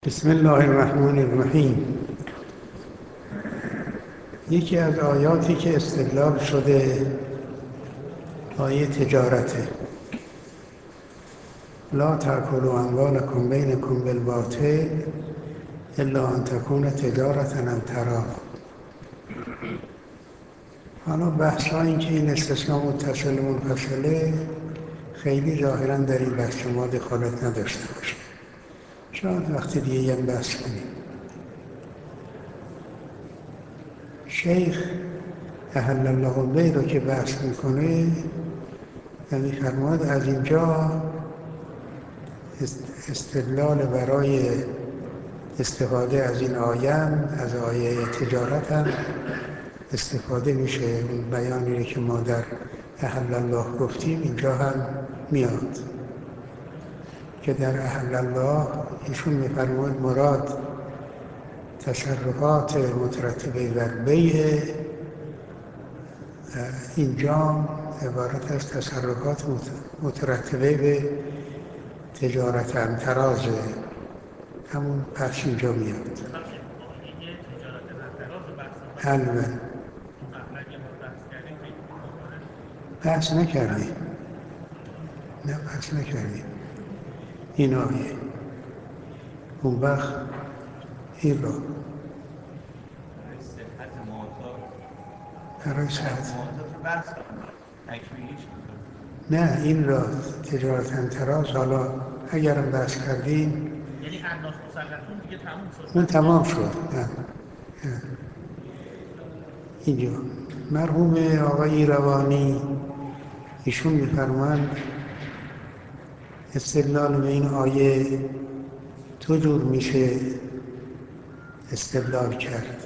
بسم الله الرحمن الرحیم. یکی از آیاتی که استدلال شده آیه تجارته. لا تأکلوا اموالکم بینکم بالباطل الا ان تکون تجارة عن تراض. حالا بحث ها این که این استثناء متصل و منفصله خیلی ظاهرا در این بحث ما دخالت نداشته باشه. شاید وقتی دیگه یک بحث کنیم. شیخ احل الله البیع رو که بحث میکنه یعنی فرماد از اینجا استدلال برای استفاده از این آیه از آیه تجارت هم استفاده میشه. اون بیانی که ما در احل الله گفتیم اینجا هم میاد که در احل الله ایشون میفرماد مراد تصرفات مترتبه بر بیع اینجا عبارت از تصرفات مترتبه به تجارت عن تراض، همون بحث اینجا میاد. حلوه بحث نکردیم، نه بحث نکردیم این آیه. اون وقت این را برای صحت نه این را تجارت عن تراض. حالا اگرم بحث کردیم یعنی انداز مسلطون دیگه تموم شد. اون تمام شد. نه. اینجا مرحوم آقای روانی ایشون میفرمایند استدلال به این آیه دو جور میشه استدلال کرد.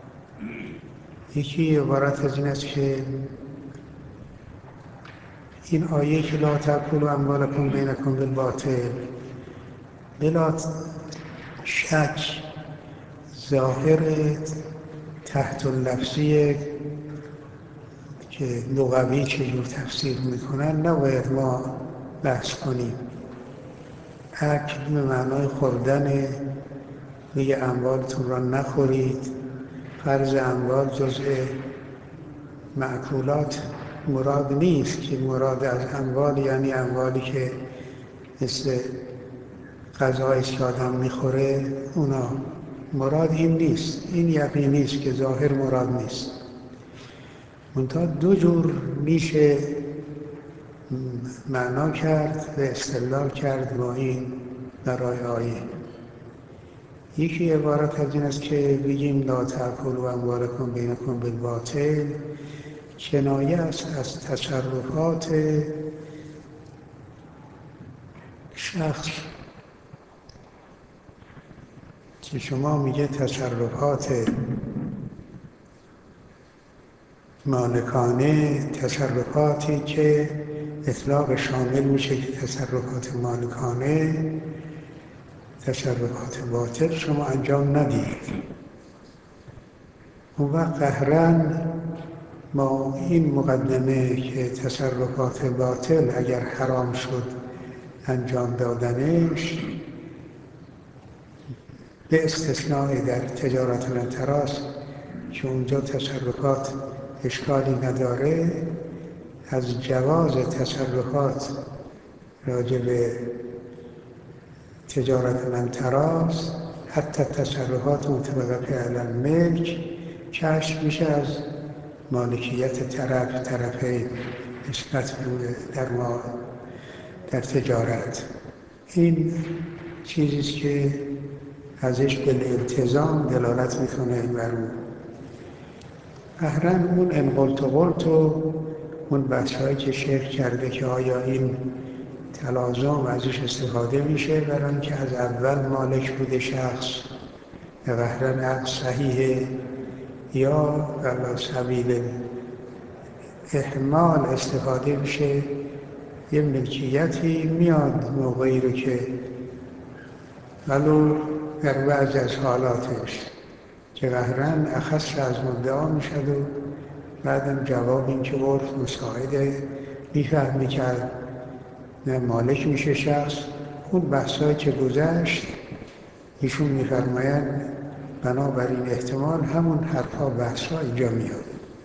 یکی عبارت از این است که این آیه که لا تأکلوا اموالکم بینکم بالباطل بلا شک ظاهر تحت اللفظی که لغوی چجور تفسیر میکنن نباید ما بحث کنیم. اکل به معنای خوردن، روی اموالتون را نخورید. فرض اموال جزء مأکولات مراد نیست که مراد از اموال یعنی اموالی که مثل غذایی که آدم میخوره اونا مراد این نیست. این یقینی است که ظاهر مراد نیست. منتها دو جور میشه معنا کرد و استدلال کرد با این برای آیه. یکی عبارت از این است که بگیم لا تأکلوا اموالکم بینکم بالباطل کنایه است از تصرفات شخص که شما میگه تصرفات مالکانه، تصرفاتی که اطلاق شامل میشه که تصرفات مالکانه، تصرفات باطل شما انجام ندید. اون وقت قهرن ما این مقدمه که تصرفات باطل اگر حرام شد انجام دادنش به استثناء در تجارت عن تراض که اونجا تصرفات اشکالی نداره، از جواز تصرفات راجع به تجارت عن تراض حتی تصرفات متوقف علی الملک کشف میشه از مالکیت طرفین نسبت در تجارت. این چیزیست که ازش بالالتزام دلالت میکنه بر اون. قهرن اون انقلت و قلت و اون بحث‌هایی که شیخ کرده که آیا این تلازم ازش استفاده میشه برای اینکه از اول مالک بوده شخص به قهرن عقد صحیحه یا علی سبیل احمال استفاده میشه یه ملکیتی میاد موقعی رو که ولو در بعضی از حالاتش که قهرن اخص از مدعا میشد و بعدم جواب این که عرف مساعده میفهمی که مالک میشه شخص. اون بحثایی که گذشت ایشون می‌فرمایند بنابراین احتمال همون حرفا بحثا اینجا میاد.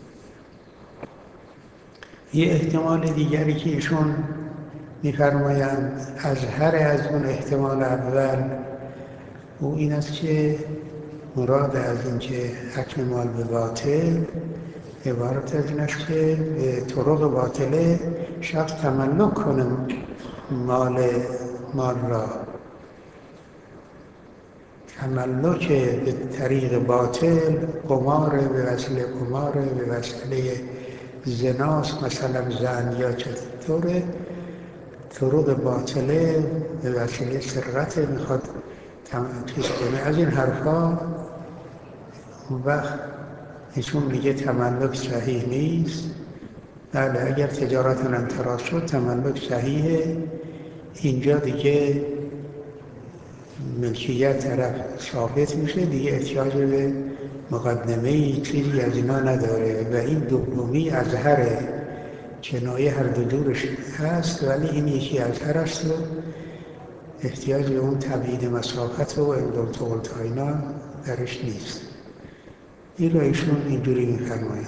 یه احتمال دیگری که ایشون می‌فرمایند اظهر از اون احتمال اول او این است که مراد از این که اکل مال به باطل عبارت از این است که به طرق باطله شخص تملک کنه مال را، تملک به طریق باطل، قمار به وسیله قمار، به وسیله زناست مثلا زن، یا چطوره طرق باطله به وسیله سرقت میخواد چیز کنه. از این حرفا اون وقت ایشون میگه تملک صحیح نیست. بله اگر تجارت انتراز شد تملک صحیحه، اینجا دیگه ملکیت طرف ثابت میشه، دیگه احتیاج به مقدمه چیزی از اینا نداره و این دومی اظهره، کنایه هر دو جورش هست ولی این یکی اظهر است و احتیاج به اون تبعید مسافت و امدالتولت اینا درش نیست. این رو ایشون اینجوری می‌فرمایند.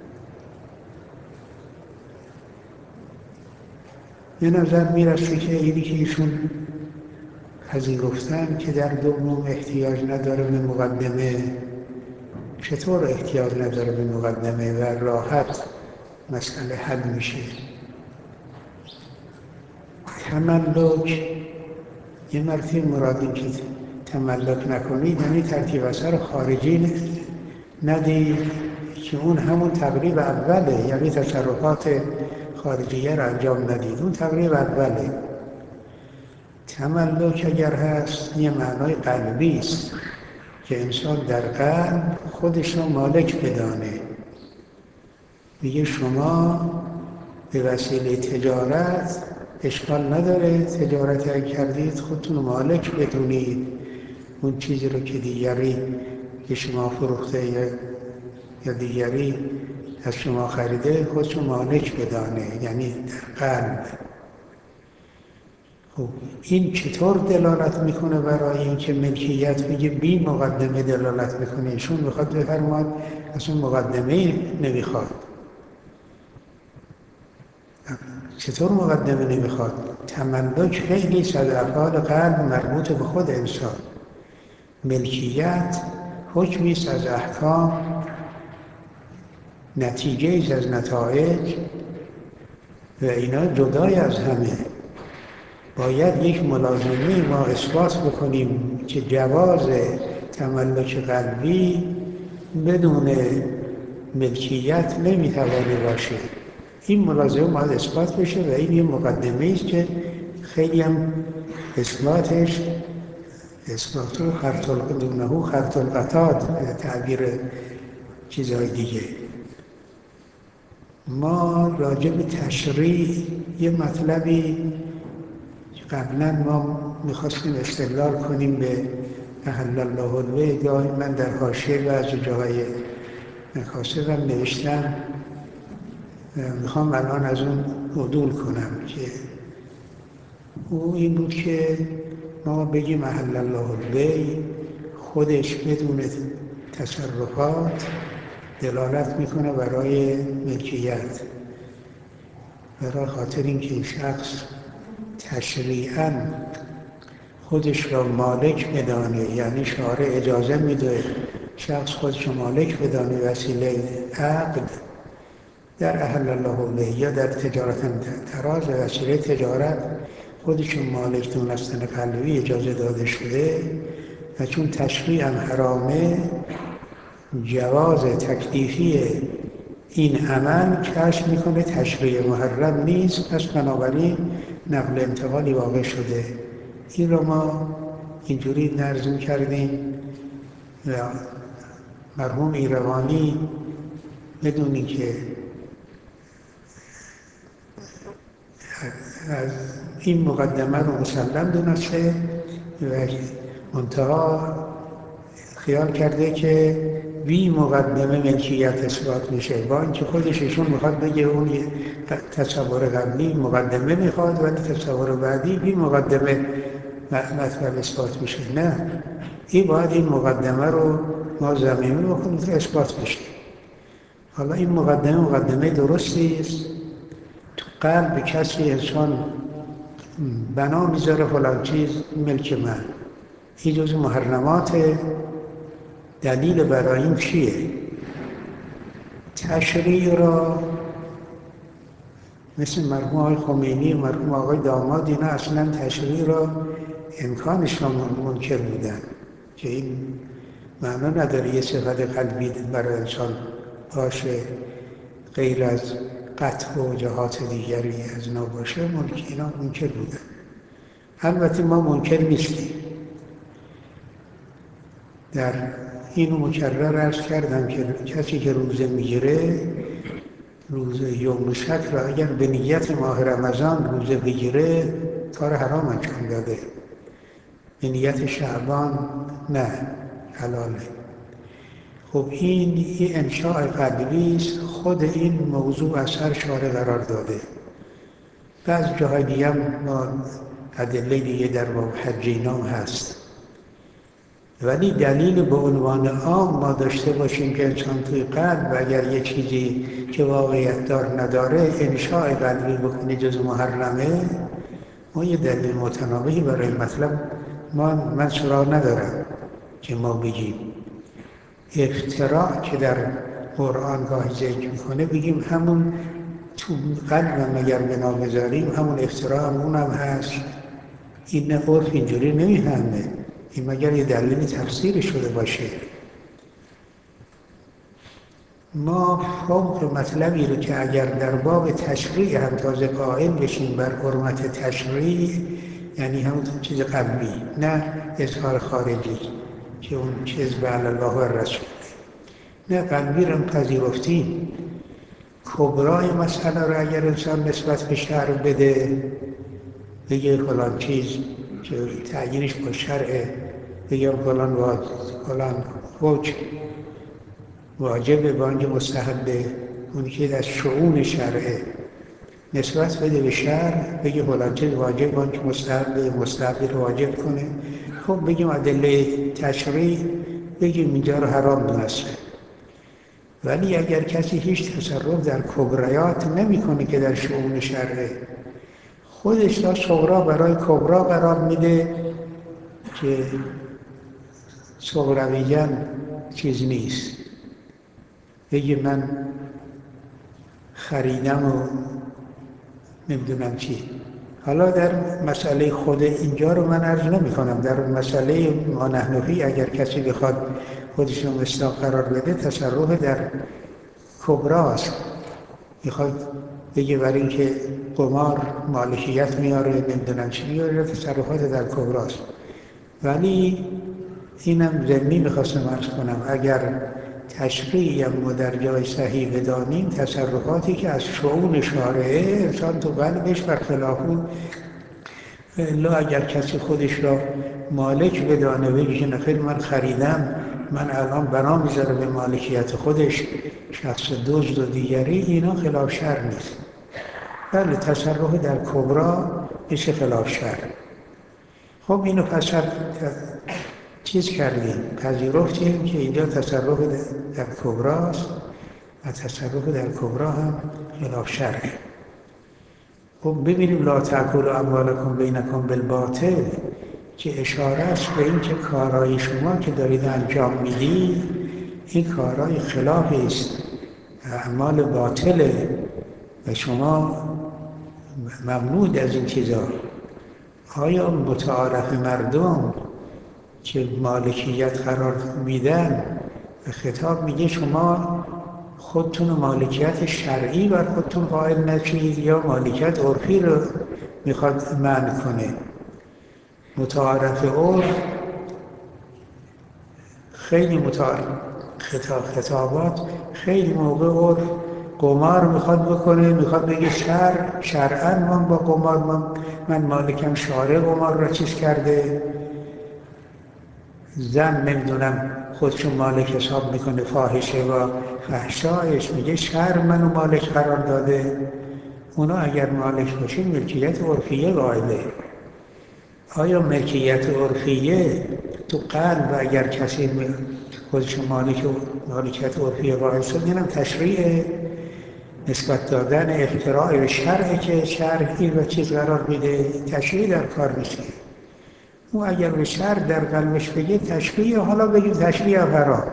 به نظر میرسه که اینی که ایشون پذیرفتن که در دوم احتیاج نداره به مقدمه، چطور احتیاج نداره به مقدمه و راحت مسئله حل میشه؟ تملک یه مرتبه مراد این که تملک نکنید یعنی ترتیب اثر خارجی ندید که اون همون تقریب اوله، یعنی تصرفات خارجیه را انجام ندید، اون تقریب اوله. تملک اگر هست یه معنای قلبی است که انسان در قلب خودش رو مالک بدانه. میگه شما به وسیله تجارت اشکال نداره، تجارت اگر کردید خودتون مالک بدونید، اون چیزی رو که دیگری که شما فروخته یا دیگری از شما خریده خودشو مالک بدانه، یعنی در قلب. خب این چطور دلالت میکنه برای اینکه ملکیت بگه بی مقدمه دلالت میکنه؟ ایشون میخواد بفرماد اصلا مقدمه نمیخواد. چطور مقدمه نمیخواد؟ تملک خیلی از افعال قلب مربوط به خود انسان. ملکیت حکمی است از احکام، نتیجه از نتایج و اینا جدای از همه. باید یک ملازمه ما اثبات بکنیم که جواز تملک قلبی بدون ملکیت نمیتوانه باشه. این ملازمه باید اثبات بشه و این یه مقدمه است که خیلی هم اثباتش اثباتو خرطل دونه خرطل قطاد، تعبیر چیزهای دیگه. ما راجع به تشریع یه مطلبی قبلا ما میخواستیم استدلال کنیم به احل الله البیع، گاهی من در حاشیه بعضی جاهای مکاسبم نوشتم، میخوام الان از اون عدول کنم که او این بود که ما بگیم احل الله البیع خودش بدون تصرفات دلالت میکنه برای ملکیت، برای خاطر اینکه شخص تشریعاً خودش را مالک بدانه، یعنی شارع اجازه میده شخص خودش را مالک بدانه وسیله عقد در احل الله البیع یا در تجارت تراز وسیله تجارت خودش را مالک دونستن قلبی اجازه داده شده و چون تشریع هم حرامه جواز تکلیفی این عمل کشف میکنه تشریع محرم نیست، پس بنابراین نقل انتقالی واقع شده. این رو ما اینجوری نرزم کردیم و مرحوم ایروانی بدونی که از این مقدمه رو مسلم دونسته و منتها خیال کرده که بی مقدمه ملکیت اثبات میشه، با اینکه خودشون میخواد بگه اون تصور قبلی مقدمه میخواد ولی تصور بعدی بی مقدمه مطلب اثبات بشه. نه، این باید این مقدمه رو ما زمینی بکنیم تا اثبات بشه. حالا این مقدمه درستی است. تو قلب کسی انسان بنا میذاره فلان چیز ملک من، این جز محرمات. دلیل برای این چیه؟ تشریع را مثل مرحوم آقای خمینی و مرحوم آقای داماد اینا اصلا تشریع را امکانش را منکر بودن که این معنا نداره یه صفت قلبی برای انسان باشه غیر از قطع و جهات دیگری از اینا باشه، اینا منکر بودن. البته ما منکر نیستیم. در اینو مکرر عرض کردم که کسی که روزه میگیره، روزه یوم شک را اگر به نیت ماه رمضان روزه بگیره کار حرام انجام داده، به نیت شعبان نه، حلاله. خب این انشاء قلبی است. خود این موضوع اثر شارع قرار داده. بعض جاهای دیگه ما ادله دیگه در باب حج اینا هست، ولی دلیل به عنوان عام ما داشته باشیم که انسان توی قلب و اگر یه چیزی که واقعیت دار نداره انشاء قلبی بکنه جز محرمه، ما یه دلیل متناقضی برای مطلب من سراغ ندارم که ما بگیم. افتراء که در قرآن گاهی ذکر میکنه بگیم همون تو قلبم اگر بنا بذاریم همون افتراء همون هست. این عرف اینجوری نمیفهمه، این مگر یه دلیل تفسیری شده باشه. ما فوق مطلبی رو که اگر در باب تشریع هم تازه قائل بشیم بر حرمت تشریع، یعنی همون چیز قلبی نه اظهار خارجی که اون چیز به الله و رسول، نه قلبی رو پذیرفتیم. کبرای مسئله رو اگر انسان نسبت به شرع بده، بگه فلان چیز که تعیینش با شرعه، بگه فلان حکم واجبه با اینکه مستحبه، اونی که از شؤون شرعه نسبت بده به شرع، بگه فلان چیز واجب با اینکه مستحبه رو واجب کنه. خب بگیم ادله تشریع، بگیم اینجا رو حرام دونسته. ولی اگر کسی هیچ تصرف در کبریات نمی‌کنه که در شؤون شرعه، خودش تا صغرا برای کبرا قرار میده که صغرویاً چیز نیست. بگه من خریدم و نمیدونم چی. حالا در مسئله خود اینجا رو من عرض نمی کنم. در مسئله ما نحنفی اگر کسی بخواد خودش رو مصداق قرار بده، تصرف در کبراست. میخواد بگه برای اینکه قمار مالکیت میاره نمیدونم چی میاره، تصرفات در کبراست. ولی اینم ضمنی میخواستم عرض کنم، اگر تشریعی ما در جای صحیح بدانیم، تصرفاتی که از شؤون شارعه انسان تو قلبش برخلاف اون، الا اگر کسی خودش را مالک بدانه بگه که نخیر من خریدم، من الان بنا میذاره به مالکیت خودش، شخص دزد و دیگری، اینا خلاف شرع نیست. بله تصرف در کبرا میشه خلاف شرع. خب اینو پس چیز کردیم، پذیرفتیم که اینجا تصرف در کبراست و تصرف در کبرا هم خلاف شرعه. خب ببینیم لا تأکلوا اموالکم بینکم بالباطل، که اشاره است به این که کارهای شما که دارید انجام میدید این کارهای خلافی است، اعمال باطله و شما ممنوع از این چیزا. آیا متعارف مردم که مالکیت قرار میدن و خطاب میگه شما خودتون مالکیت شرعی بر خودتون قائل نشید یا مالکیت عرفی رو میخواد منع کنه؟ متعارف عرف خیلی خطابات خیلی موقع عرف قمار میخواد بکنه، میخواد بگه شرعاً من با قمار من مالکم شارع قمار را چیز کرده. زن نمیدونم خودشون مالک حساب میکنه فاحشه و فحشایش، میگه شرع منو مالک قرار داده. اونا اگر مالک باشه ملکیت عرفیه قائله. آیا ملکیت عرفیه تو قلب اگر کسی خودش مالکیت عرفیه قائل شد، اینم تشریع نسبت دادن اختراع به شرعه که شرع این رو چیز قرار میده، تشریع در کار میشه. اون اگر به شرع در قلبش بگه تشریع، حالا بگیم تشریع حرام،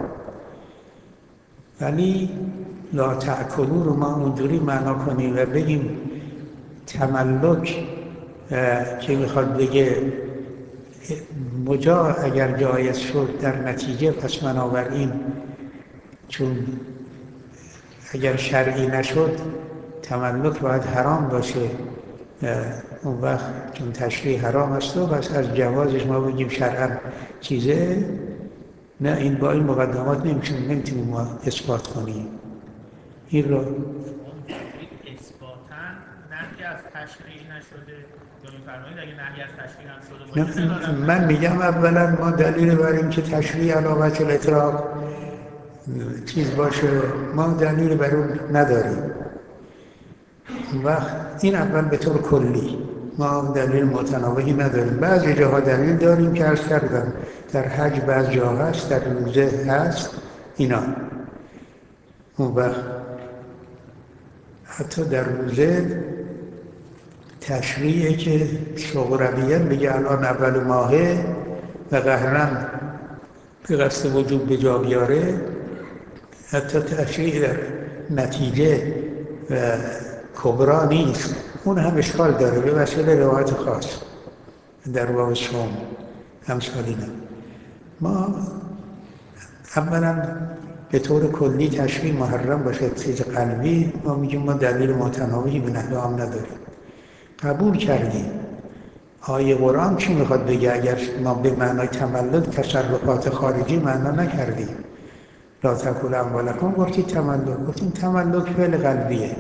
ولی لا تأکلوا رو ما اونجوری معنا کنیم و بگیم تملک که میخواد بگه مجاز اگر جایز شد در نتیجه، پس بنابراین چون اگر شرعی نشد تملک باید حرام باشه، اون وقت چون تشریع حرام است و بس از جوازش ما بگیم شرعا چیزه، نه این با این مقدمات نمیتونیم ما اثبات کنیم این رو. اثباتاً نهی از تشریع نشده یا می‌فرمایید اگه نهی از تشریع هم شده باشه؟ من میگم اولا ما دلیل بر این که تشریع علامت الاطلاق چیز باشه ما دلیل بر اون نداریم. اون وقت این اول به طور کلی ما دلیل متناوبی نداریم. بعضی جاها دلیل داریم که عرض کردم در حج بعض جا هست، در روزه هست اینا. اون وقت حتی در روزه تشریعه که صغرویه بگه الان اول ماهه و قهرن به قصد وجود به جا بیاره، حتی تشریع در نتیجه و کبرا نیست، اون هم اشکال داره به وسیله روایت خاص در باب صوم امثال اینا. ما اولا به طور کلی تشریع محرم باشه چیز قلبی، ما میگیم ما دلیل متناوبی به نحوه هم نداریم، قبول کردیم. آیه قرآن چی میخواد بگه؟ اگر ما به معنای تملک تصرفات خارجی معنا نکردیم، لا تأکلوا اموالکم گفتید تملک، گفتیم تملک فعل قلبیه.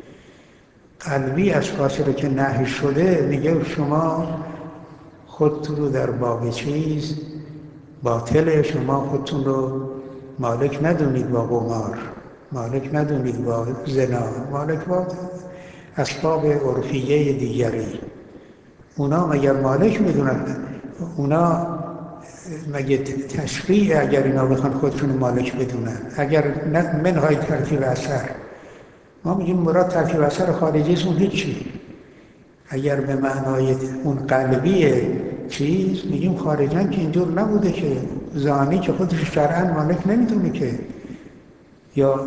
قلبی اشخاصی رو که نهی شده میگه شما خودتون رو در باب چیز باطله، شما خودتون رو مالک ندونید با قمار، مالک ندونید با زنا، مالک با اسباب عرفیه دیگری. اونا مگر مالک میدونن؟ اونا مگه تشریع اگر اینا بخوان خودشون مالک بدونن؟ اگر منهای ترتیب اثر، ما میگیم مراد ترتیب اثر خارجی اون هیچی. اگر به معنای اون قلبی چیز میگیم خارجاً که اینجور نبوده که زانی که خودش شرعاً مالک نمیدونه که، یا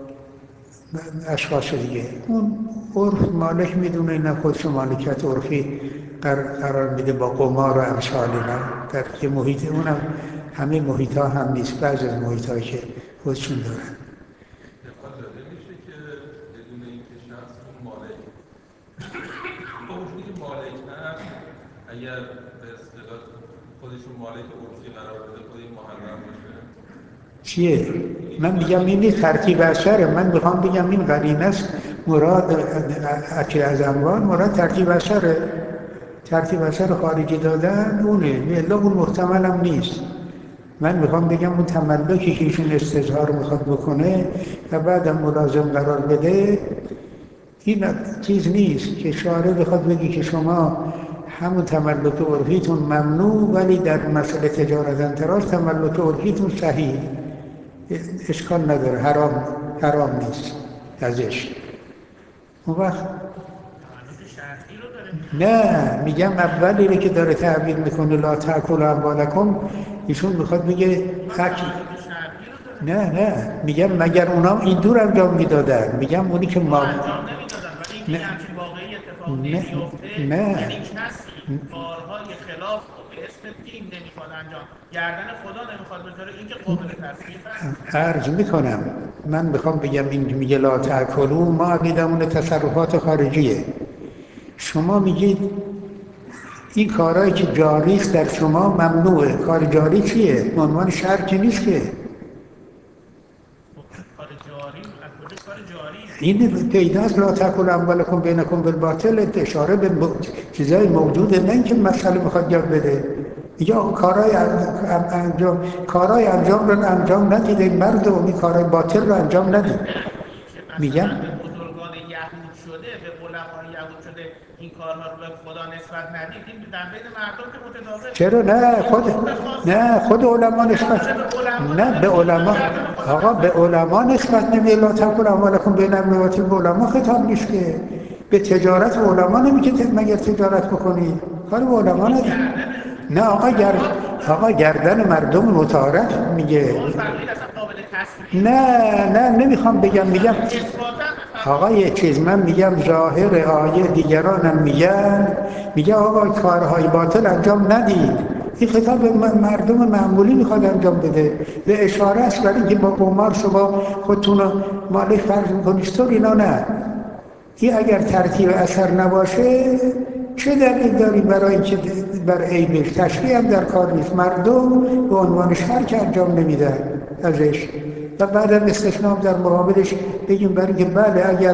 اشخاص دیگه اون عرف مالک میدونه، نه خودش مالکیت عرفی قرار میده با قمار و امثال اینا در یه محیط، اونم همه محیط ها هم نیست، بعضی از محیط هایی که خودشون دارن. دفاع داده میشه که بدون اینکه شخص اون مالک با وجودی که مالک هست، اگر به اصطلاح خودشون مالک عرفی قرار بده خود این محرم باشه؟ چیه؟ من میگم این نیست ترتیب اثره، من میخوام بگم این قرینه است، مراد اکل از اموال مراد ترتیب اثره، ترتیب اثر خارجی دادن اونه، الا اون محتمل هم نیست. من میخوام بگم اون تملکی که ایشون استظهار میخواد بکنه و بعدم ملازم قرار بده، این چیز نیست که شارع بخواد بگی که شما همون تملک عرفیتون ممنوع ولی در مسئله تجارت انتراج تملک عرفیتون صحیح، اشکال نداره، حرام نیست ازش. اون وقت نه میگم اولی رو که داره تعبیر میکنه لا تأکلوا اموالکم، ایشون میخواد بگه حق. نه میگم مگر اونا این دور انجام میدادن، میگم اونی که ما انجام نمیدادن ولی این همچین واقعی اتفاق نمیفته. نه یعنی کسی کارهای خلاف به اسم دین نمیخواد انجام، گردن خدا نمیخواد بذاره، این که قابل تصویر عرض میکنم. من میخوام بگم این میگه لا تأکلوا، ما عقیدمون تصرفات خارجیه. شما میگید این کارهایی که جاری است در شما ممنوعه. کار جاری چیه؟ عنوان شرع که نیست که. کار جاری از کجا کار جاری؟ این پیداست لا تأکلوا اموالکم بینکم بالباطل، اشاره به چیزای موجوده، نه اینکه مسئله میخواد یاد بده. یا کارهای انجام رو انجام ندید، این مردم این کارهای باطل رو انجام ندید. میگم به بزرگان یهود شده، به علمای یهود شده این کارها رو به خدا نسبت ندید، این در بین مردم که متداول. چرا نه خود علما نسبت نه به علما، آقا به علما نسبت نمیده. لا تقل اعمالکم بین امواتکم، به علما خطاب نیست که به تجارت علما نمیگه مگر تجارت بکنید، کار به علما نداره. نه آقا گردن مردم متعارف میگه. نه نمیخوام بگم، میگم آقا یه چیز من میگم ظاهر آیه، دیگرانم میگه آقا کارهای باطل انجام ندید. این خطاب به مردم معمولی میخواد انجام بده، به اشاره است برای اینکه با قمار شما خودتون مالک فرض میکنید تو اینا. نه، این اگر ترتیب اثر نباشه چه دلیل داری برای اینکه بر عیبش تشریع هم در کار نیست. مردم به عنوان شر که انجام نمیدن ازش و بعدم استثناء در مقابلش بگیم برای اینکه بله اگر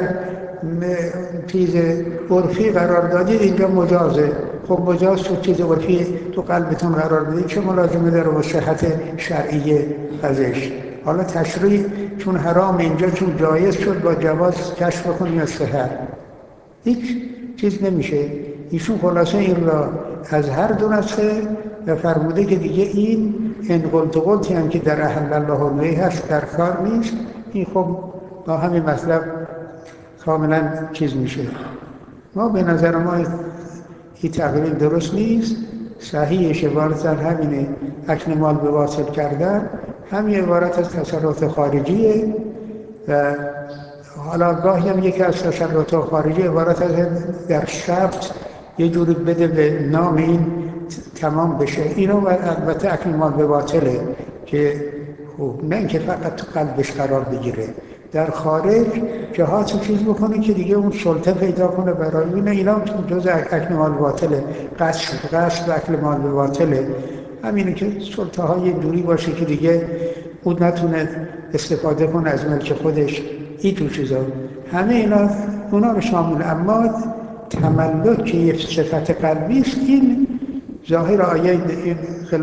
چیز عرفی قرار دادید اینجا مجازه. خب مجاز شد، چیز عرفی تو قلبتون قرار دادید، چه ملازمه داره با صحت شرعیه ازش؟ حالا تشریع چون حرام اینجا چون جایز شد با جواز کشف بکنیم از صحت، هیچ چیز نمیشه. ایشون خلاصه این را از هر دو نسخه و فرموده که دیگه این قلتی هم که در احل الله البیع هست در کار نیست. این خب با همین مطلب کاملا چیز میشه. ما به نظر ما این تقریب درست نیست. صحیحش عبارت همینه، اکل مال به واصل کردن، همین عبارت از تصرفات خارجیه و حالا گاهی هم یکی از تصرفات خارجی عبارت از در شرط یه جوری بده به نام این تمام بشه. اینو البته اکل مال به باطله که خوب نه اینکه فقط تو قلبش قرار بگیره، در خارج جهات چیز بکنه که دیگه اون سلطه پیدا کنه برای اینه. اینا جز اکل مال باطله، قصد و اکل مال باطله. همینه که سلطه های جوری باشه که دیگه اون نتونه استفاده کنه از ملک خودش. این تو چیزا همه اینا اونا رو شامل. اما تملک که یک صفت قلبی است، این ظاهر آیه این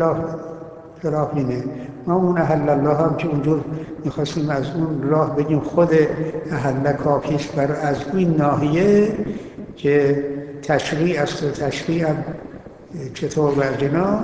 خلاف اینه. ما اون احل الله هم که اونجور میخواستیم از اون راه بگیم خود احل کافیست بر از این ناحیه که تشریع است و تشریع هم چطور برجنا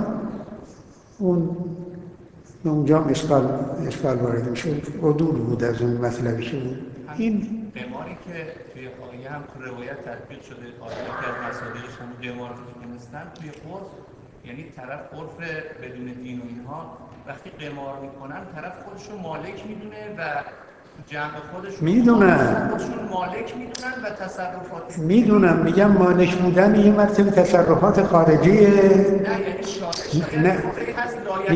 اونجا هم اشکال وارد میشه. عدول بود از اون مطلبی که بود. این قماری که توی آیه هم تو روایت تطبیق شده، آیه که از مصادیقش هم قمار رو دونستن توی عرف، یعنی طرف عرف بدون دین و اینها وقتی قمار میکنن طرف خودشون مالک میدونه و جمع خودشون مالک میدونن و تصرفات میدونم. میگم مالک بودن یه مرتبه تصرفات خارجیه. نه یعنی شاهد هست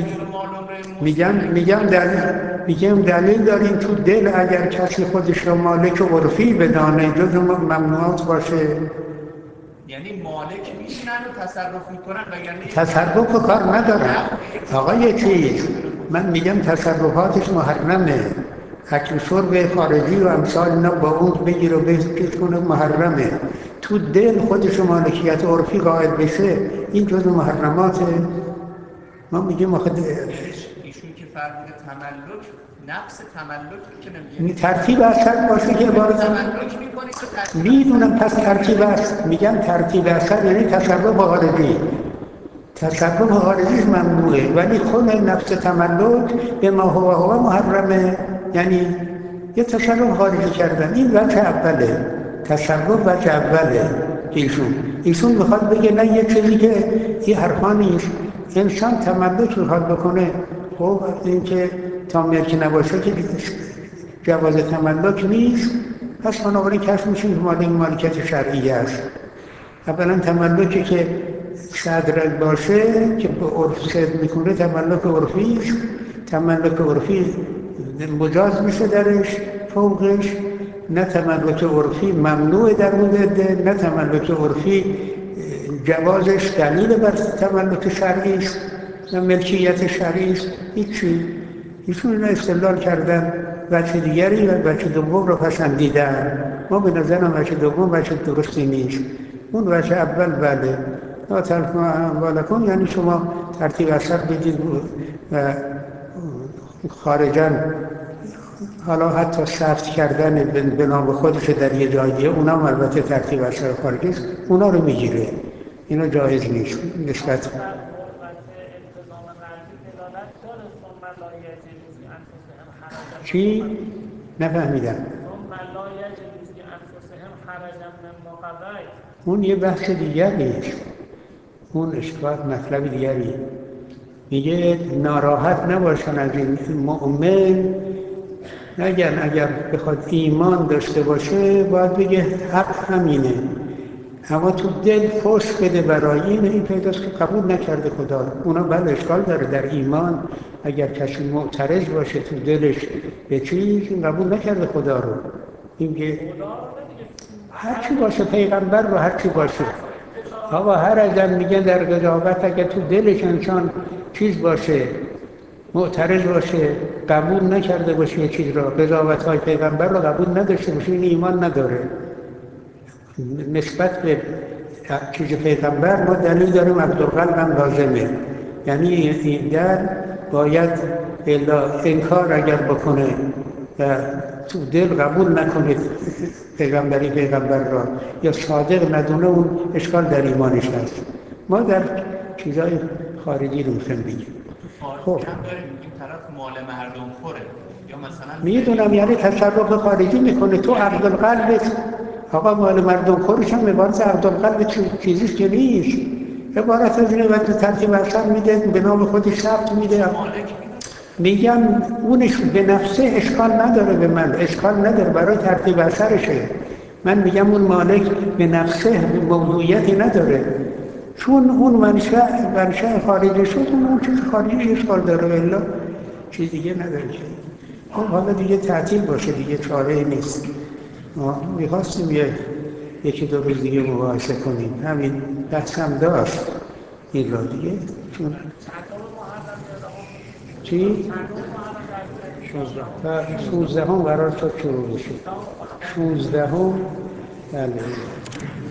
میگم دلیل داریم تو دل اگر کسی خودش رو مالک عرفی بدانه جز ممنوعات باشه، یعنی مالک میشنن و تصرف میکنن و یعنی تصرف کار ندارن. آقا یه چیز من میگم تصرفاتش محرمه، اکل شرب خارجی و امثال اینا با اون بگیر و بگیر کنه محرمه. تو دل خودش مالکیت عرفی قائل بشه این جزء محرماته. ما میگیم ایشون که فرموده تملک، نفس تملک که نمیگه ترتیب اثر باشه که عبارت تملک میکنه. میدونم پس ترتیب است. میگم ترتیب اثر یعنی تصرف خارجی. تصرف خارجی ممنوعه ولی خود نفس تملک به ما هو محرمه، یعنی یه تصرف خارجی کردن. این وجه اوله، تصرف وجه اوله. ایشون میخواد بگه نه یه چیزی که این حرفا نیست، انسان تملک میخواد بکنه. خب این که تا ملک نباشه که جواز تملک نیست، پس بنابراین کشف میشه که مالکیت شرعی است. اولا تملکی که صدر باشه که به عرف صدر میکنه تملک عرفی است. تملک عرفی مجاز میشه درش فوقش، نه تملک عرفی ممنوع در مورد، نه تملک عرفی جوازش دلیل بر تملک شرعی است، نه ملکیت شرعی است. هیچی. ایشون اینا استدلال کردن، وجه دیگری و وجه دوم رو پسندیدن. ما به نظرم وجه دوم وجه درستی نیست. اون وجه اول بله، لا تلقوا اموالکم یعنی شما ترتیب اثر بدید و خارجاً حالا حتی ثبت کردن به نام خودش در یه جاییه، اونا هم البته ترتیب اثر خارجی است، اونا رو میگیره. اینا جایز نیست نسبت چی؟ نفهمیدم. اون یه بحث دیگریست، اون اشکال مطلب دیگری. میگه ناراحت نباشن از این مؤمن، نگن اگر بخواد ایمان داشته باشه باید بگه حق همینه، اما تو دل فحش بده برای این پیداست که قبول نکرده خدا. اونا بله اشکال داره در ایمان، اگر کسی معترض باشه تو دلش به چیز، این قبول نکرده خدا رو. این که هرچی باشه پیغمبر رو هرچی باشه، آقا هر ازم میگه در قضاوت اگر تو دلش انسان چیز باشه، معترض باشه، قبول نکرده باشه یه چیز را، قضاوت‌های پیغمبر رو قبول نداشته باشه، این ایمان نداره. نسبت به چیز پیغمبر ما دلیل داریم عبدالقلب هم لازمه، یعنی این در باید انکار اگر بکنه و تو دل قبول نکنه پیغمبر را یا صادق ندونه، اون اشکال در ایمانش هست. ما در چیزای خارجی رو میخوایم بگیم. خب هم داریم این طرف مال مردم خوره یا مثلا میدونم، یعنی تصرف خارجی میکنه تو عبدالقلبت. آقا مال مردم خورش هم عبارت عبدالقلب چیزیست که نیست، عبارت از اینه وقت ترتیب اثر میده، به نام خودش ثبت میده. میگم اونش به نفسه اشکال نداره، به من اشکال نداره، برای ترتیب اثرشه. من میگم اون مالک به نفسه موضوعیتی نداره، چون اون منشأ خارجی شد، اون چیز خارجی اشکال داره، الا چیز دیگه نداره. حالا دیگه تعطیل باشه دیگه چاره نیست. ما میخواستیم یکی دو روز دیگه مباحثه کنیم، همین بحث هم داشت این را دیگه. چون چی؟ 16 هم قرار شد شروع بشه. 16 هم بله.